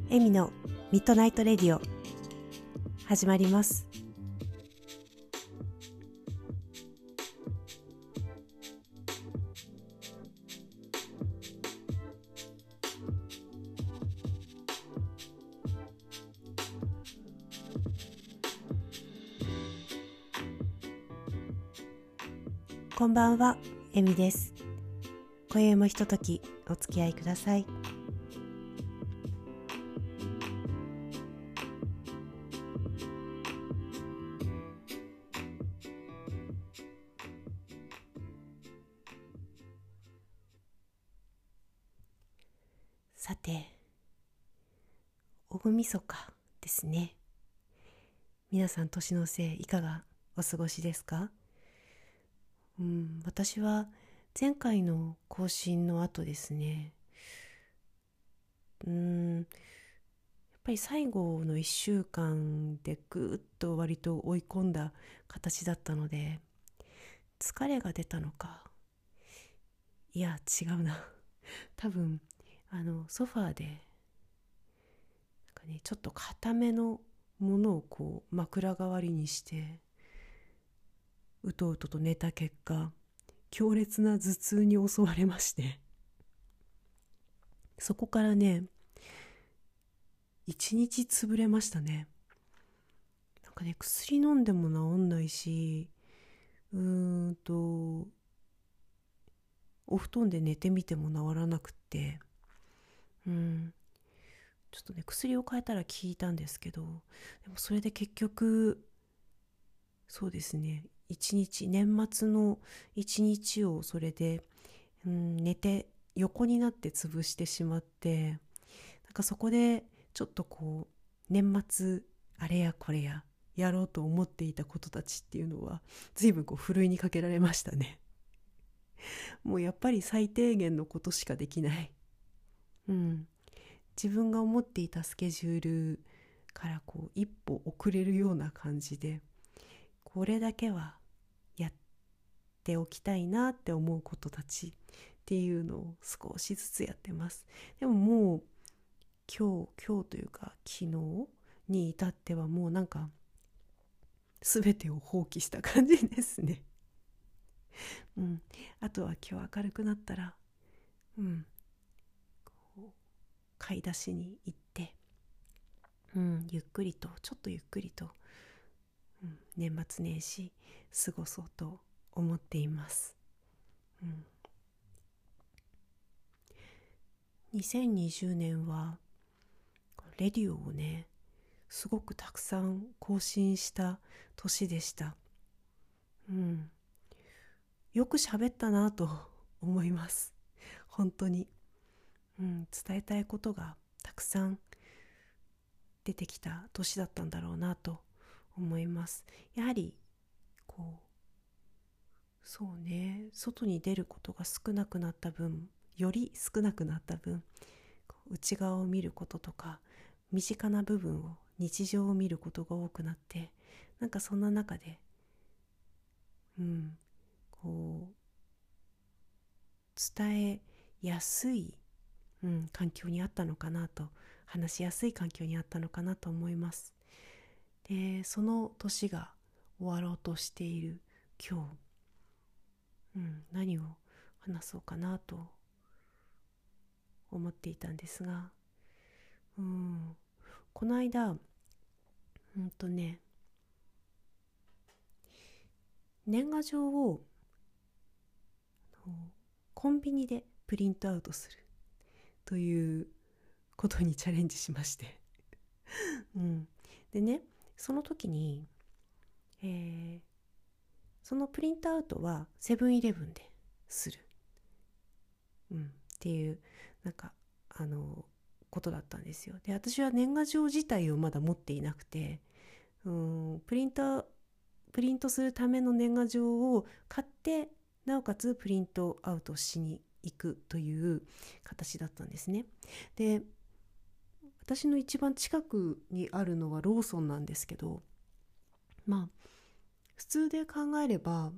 エミのミッドナイトレディオ始まります。こんばんは、エミです。今宵もひとときお付き合いください。さて、大晦日ですね。皆さん年の瀬いかがお過ごしですか？私は前回の更新の後ですね、やっぱり最後の1週間でぐーっと割と追い込んだ形だったので、疲れが出たのか、いや違うな多分ソファーでちょっと固めのものをこう枕代わりにしてうとうとと寝た結果、強烈な頭痛に襲われまして、そこからね一日潰れましたね。薬飲んでも治んないし、お布団で寝てみても治らなくって、ちょっとね薬を変えたら効いたんですけど、でもそれで結局そうですね、年末の一日をそれで、寝て横になって潰してしまって、そこでちょっとこう年末あれやこれややろうと思っていたことたちっていうのは随分こうふるいにかけられましたね。もうやっぱり最低限のことしかできない。自分が思っていたスケジュールからこう一歩遅れるような感じで、これだけはやっておきたいなって思うことたちっていうのを少しずつやってます。でももう今日というか昨日に至ってはもう全てを放棄した感じですね。あとは今日明るくなったら、こう買い出しに行って、ちょっとゆっくりと、年末年始過ごそうと思っています。2020年はレディオをねすごくたくさん更新した年でした。よく喋ったなと思います。本当に、伝えたいことがたくさん出てきた年だったんだろうなと思います。やはりこうそうね、外に出ることが少なくなった分、より少なくなった分、内側を見ることとか身近な部分を、日常を見ることが多くなって、そんな中でこう伝えやすい、環境にあったのかなと、話しやすい環境にあったのかなと思います。で、その年が終わろうとしている今日、何を話そうかなと思っていたんですが、この間年賀状をコンビニでプリントアウトするということにチャレンジしましてでね、その時に、そのプリントアウトはセブンイレブンでする、っていうことだったんですよ。で、私は年賀状自体をまだ持っていなくて、プリントするための年賀状を買って、なおかつプリントアウトしに行くという形だったんですね。で、私の一番近くにあるのはローソンなんですけど、普通で考えれば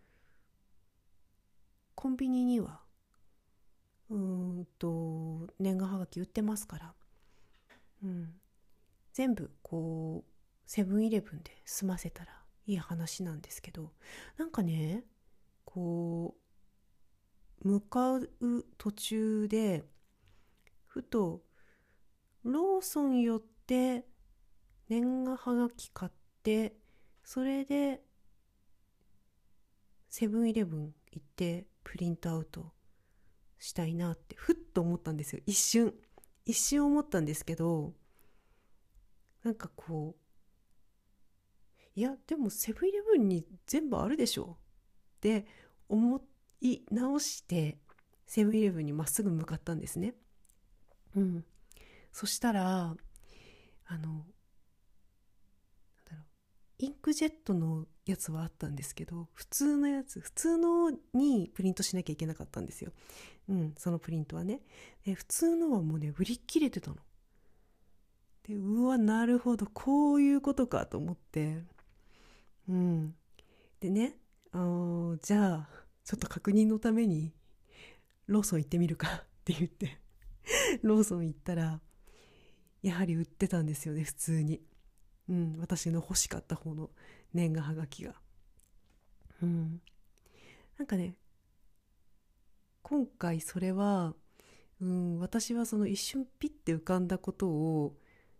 コンビニには年賀はがき売ってますから、 うん、全部こうセブンイレブンで済ませたらいい話なんですけど、なんかね、こう向かう途中でふとローソン寄って年賀はがき買って、それでセブンイレブン行ってプリントアウトしたいなってふっと思ったんですよ。一瞬思ったんですけど、なんかこう、いやでもセブンイレブンに全部あるでしょって思い直して、セブンイレブンにまっすぐ向かったんですね。うん。そしたらだろう、インクジェットのやつはあったんですけど、普通のにプリントしなきゃいけなかったんですよ。うん、そのプリントはね。で、普通のはもうね、売り切れてたの。で、うわ、なるほど、こういうことかと思って、うん。でね、じゃあ、ちょっと確認のために、ローソン行ってみるかって言って、ローソン行ったら、やはり売ってたんですよね、普通に。うん、私の欲しかった方の年賀はがきが。うん。なんかね、今回それは、私はその一瞬ピッて浮かんだことを、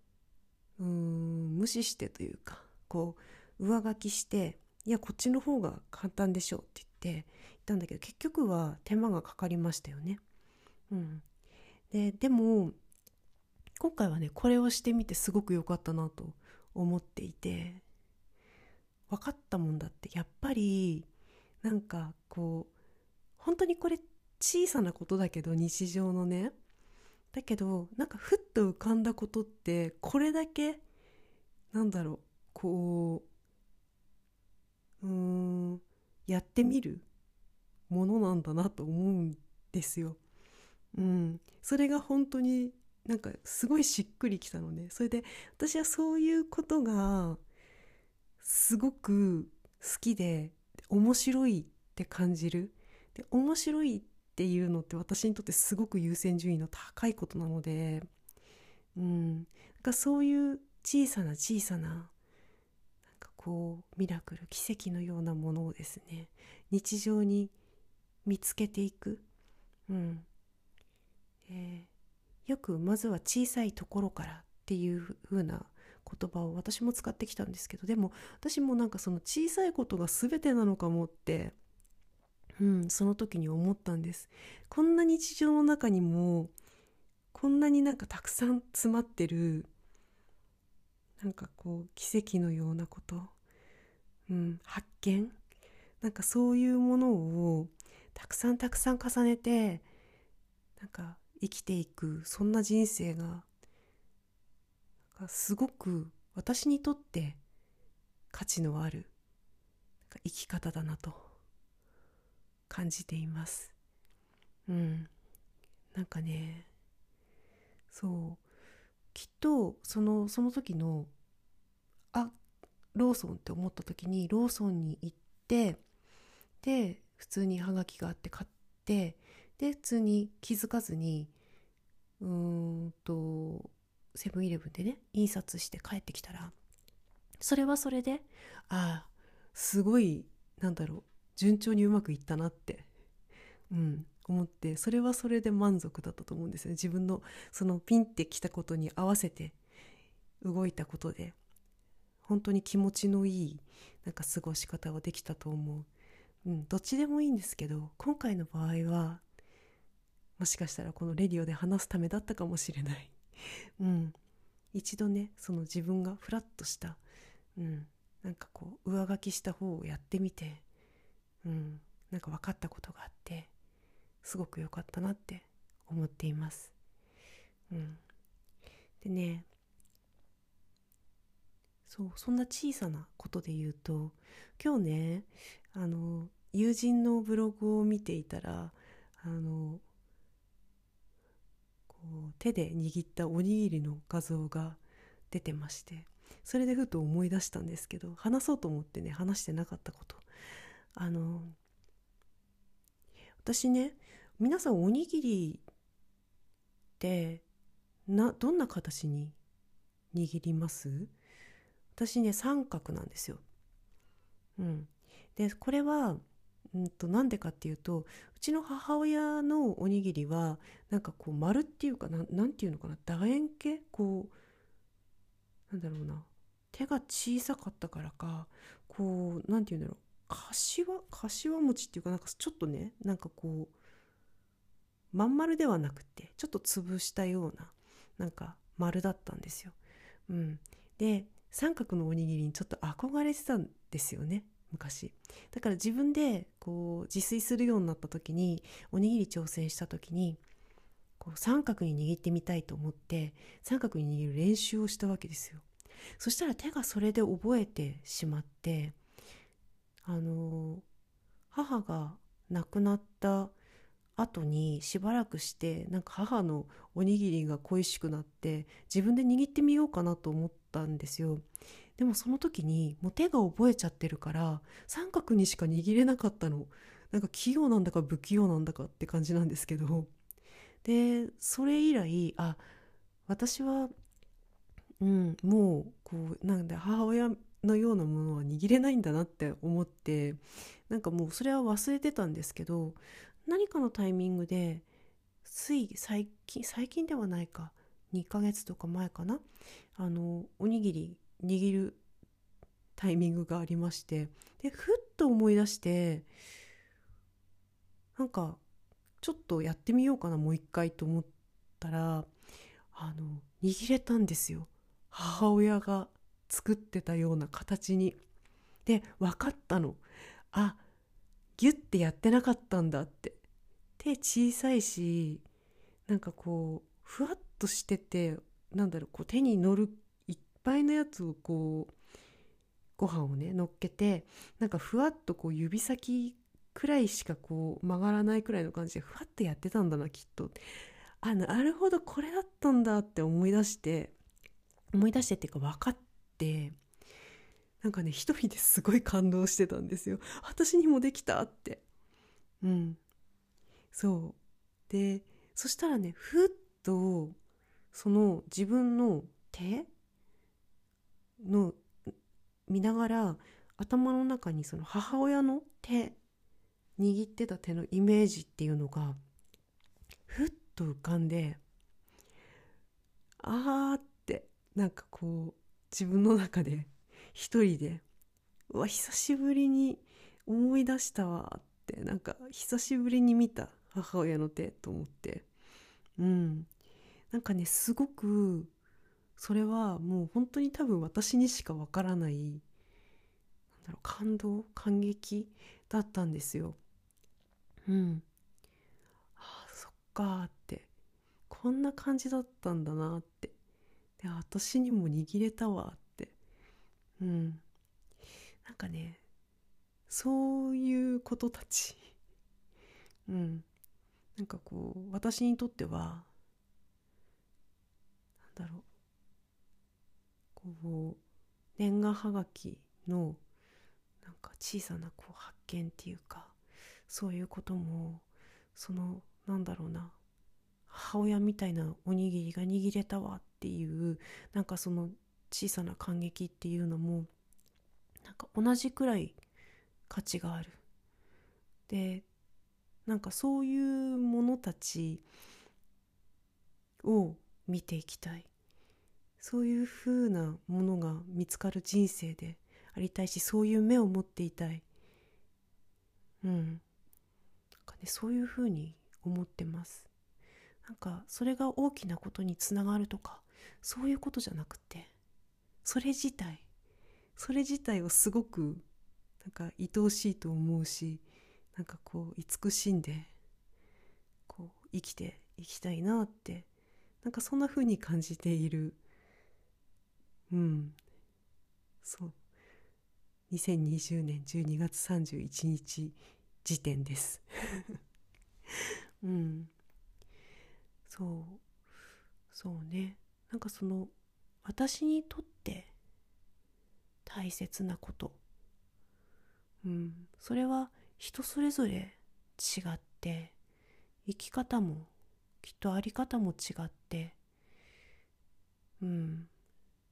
無視してというか、こう、上書きして、いや、こっちの方が簡単でしょって言ったんだけど、結局は手間がかかりましたよね。うん。でも、今回はね、これをしてみてすごく良かったなと思っていて、分かったもんだって、やっぱり、なんかこう、本当にこれ小さなことだけど、日常のね、だけどなんかふっと浮かんだことってこれだけ、なんだろう、こう、やってみるものなんだなと思うんですよ。それが本当になんかすごいしっくりきたのね。それで私はそういうことがすごく好きで、面白いって感じる。で、面白いっていうのって私にとってすごく優先順位の高いことなので、なんかそういう小さな小さな、なんかこうミラクル、奇跡のようなものをですね、日常に見つけていく。うん、よくまずは小さいところからっていう風な言葉を私も使ってきたんですけど、でも私もなんかその小さいことが全てなのかもって、その時に思ったんです。こんな日常の中にもこんなになんかたくさん詰まってる、なんかこう奇跡のようなこと、発見、なんかそういうものをたくさんたくさん重ねて、なんか生きていく、そんな人生がすごく私にとって価値のある生き方だなと感じています。うん。なんかね、そう、きっとその時の、あ、ローソンって思った時にローソンに行って、で普通にハガキがあって買って、で普通に気づかずにうーんとセブンイレブンでね印刷して帰ってきたら、それはそれで、ああ、すごい、なんだろう、順調にうまくいったなって、思って、それはそれで満足だったと思うんですよね。自分のそのピンってきたことに合わせて動いたことで、本当に気持ちのいいなんか過ごし方はできたと思う。どっちでもいいんですけど、今回の場合はもしかしたらこのレディオで話すためだったかもしれない。うん、一度ね、その自分がフラッとした、なんかこう上書きした方をやってみて、なんか分かったことがあって、すごく良かったなって思っています。うん、でね、そんな小さなことで言うと、今日ね、友人のブログを見ていたら、こう手で握ったおにぎりの画像が出てまして、それでふと思い出したんですけど、話そうと思ってね話してなかったこと、あの私ね、皆さんおにぎりってどんな形に握ります？私ね、三角なんですよ。うん。で、これは、なんでかっていうと、うちの母親のおにぎりは、なんかこう丸っていうかなんていうのかな、楕円形、こう、なんだろうな、手が小さかったからか、こう、なんていうんだろう、柏餅っていうか、なんかちょっとね、なんかこう、まん丸ではなくて、ちょっと潰したような、なんか丸だったんですよ。うん。で、三角のおにぎりにちょっと憧れてたんですよね、昔。だから自分でこう自炊するようになった時に、おにぎり挑戦した時に、こう三角に握ってみたいと思って、三角に握る練習をしたわけですよ。そしたら手がそれで覚えてしまって、あの母が亡くなった後にしばらくして、なんか母のおにぎりが恋しくなって自分で握ってみようかなと思ったんですよ。でもその時にもう手が覚えちゃってるから三角にしか握れなかったの。なんか器用なんだか不器用なんだかって感じなんですけど、でそれ以来、私は、もうこうなんで母親のようなものは握れないんだなって思って、なんかもうそれは忘れてたんですけど、何かのタイミングで最近ではないか、2ヶ月とか前かな、おにぎり握るタイミングがありまして、でふっと思い出して、なんかちょっとやってみようかな、もう一回と思ったら、握れたんですよ。母親が作ってたような形に。で分かったの。あ、ギュッてやってなかったんだって。手小さいし、なんかこうふわっとしてて、なんだろう、こう手に乗るいっぱいのやつをこうご飯をね乗っけて、なんかふわっとこう指先くらいしかこう曲がらないくらいの感じでふわっとやってたんだなきっと。なるほど、これだったんだって思い出してっていうか分かって、なんかね一人ですごい感動してたんですよ。私にもできたって。うん。そうで、そしたらね、ふっとその自分の手の見ながら、頭の中にその母親の握ってた手のイメージっていうのがふっと浮かんで、って、なんかこう自分の中で一人で、うわ久しぶりに思い出したわって、なんか久しぶりに見た母親の手と思って、うん、なんかねすごく、それはもう本当に多分私にしかわからない、なんだろう、感激だったんですよ。うん。そっかーって、こんな感じだったんだなって。で、私にも握れたわって。うん。なんかね、そういうことたち。うん。なんかこう、私にとっては、なんだろう、こう、年賀はがきの、なんか小さなこう発見っていうか、そういうことも、その、なんだろうな、母親みたいなおにぎりが握れたわっていう、なんかその小さな感激っていうのも、なんか同じくらい価値がある。で、なんかそういうものたちを見ていきたい。そういう風なものが見つかる人生でありたいし、そういう目を持っていたい。うん。なんかね、そういう風に思ってます。なんかそれが大きなことにつながるとか、そういうことじゃなくて、それ自体それ自体をすごくなんか愛おしいと思うし、なんかこう慈しんでこう生きていきたいなって、なんかそんな風に感じている。うん。そう、2020年12月31日時点です。うん。そうね。なんかその、私にとって大切なこと、それは人それぞれ違って、生き方もきっとあり方も違って、うん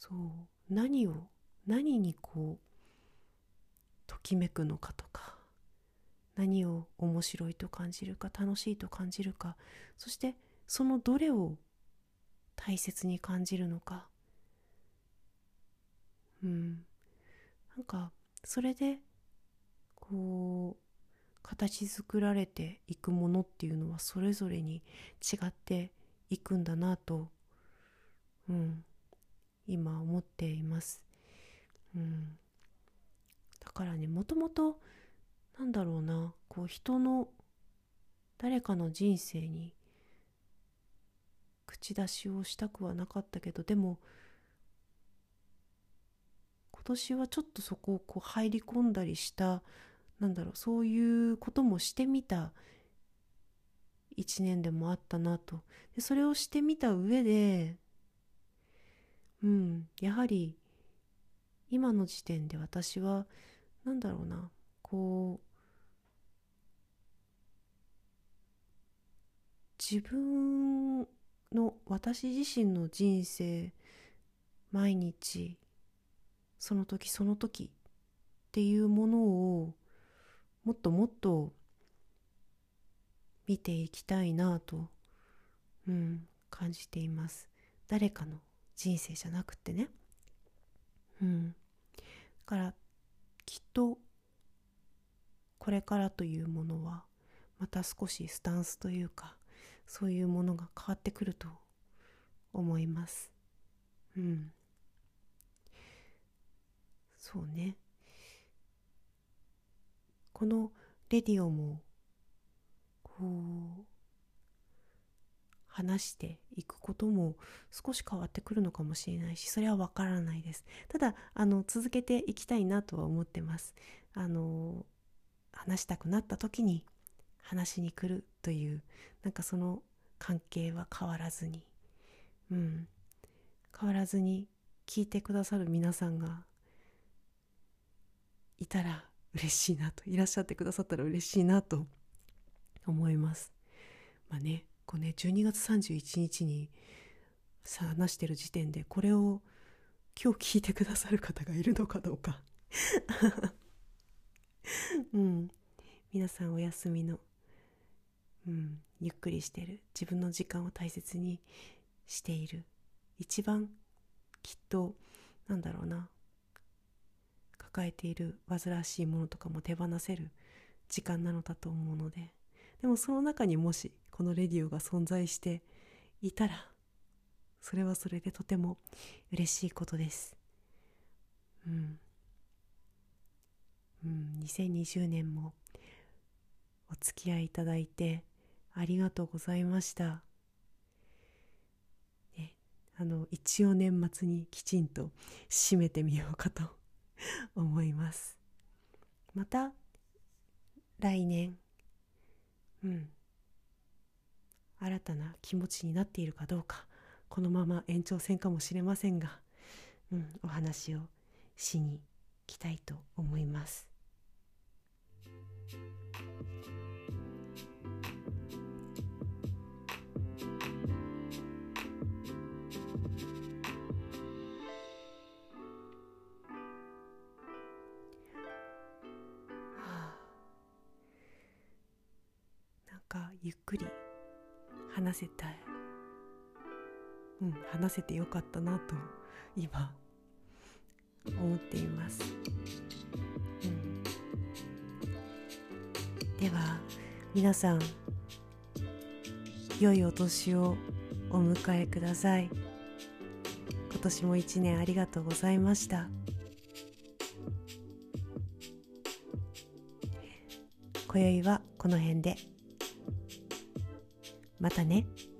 何にこうときめくのかとか、何を面白いと感じるか、楽しいと感じるか、そしてそのどれを大切に感じるのか、なんかそれでこう形作られていくものっていうのはそれぞれに違っていくんだなと、今思っています。だからね、もともとこう人の誰かの人生に口出しをしたくはなかったけど、でも今年はちょっとそこをこう入り込んだりした、そういうこともしてみた一年でもあったなと。でそれをしてみた上で、やはり今の時点で私はこう自分の私自身の人生、毎日その時その時っていうものをもっともっと見ていきたいなと、感じています。誰かの人生じゃなくてね。だからきっとこれからというものはまた少しスタンスというか、そういうものが変わってくると思います。そうね。このレディオもこう話していくことも少し変わってくるのかもしれないし、それはわからないです。ただ続けていきたいなとは思ってます。話したくなった時に話しに来るという、その関係は変わらずに、変わらずに聞いてくださる皆さんがいたら嬉しいなと、いらっしゃってくださったら嬉しいなと思います。12月31日に話してる時点で、これを今日聞いてくださる方がいるのかどうか皆さんお休みの、ゆっくりしてる、自分の時間を大切にしている、一番きっと抱えている煩わしいものとかも手放せる時間なのだと思うので、でもその中にもしこのレディオが存在していたら、それはそれでとても嬉しいことです。2020年もお付き合いいただいてありがとうございました。一応年末にきちんと締めてみようかと思います。また来年、新たな気持ちになっているかどうか、このまま延長戦かもしれませんが、お話をしに来たいと思います。ゆっくり話せた、話せてよかったなと今思っています。では皆さん、良いお年をお迎えください。今年も1年ありがとうございました。今宵はこの辺で。またね。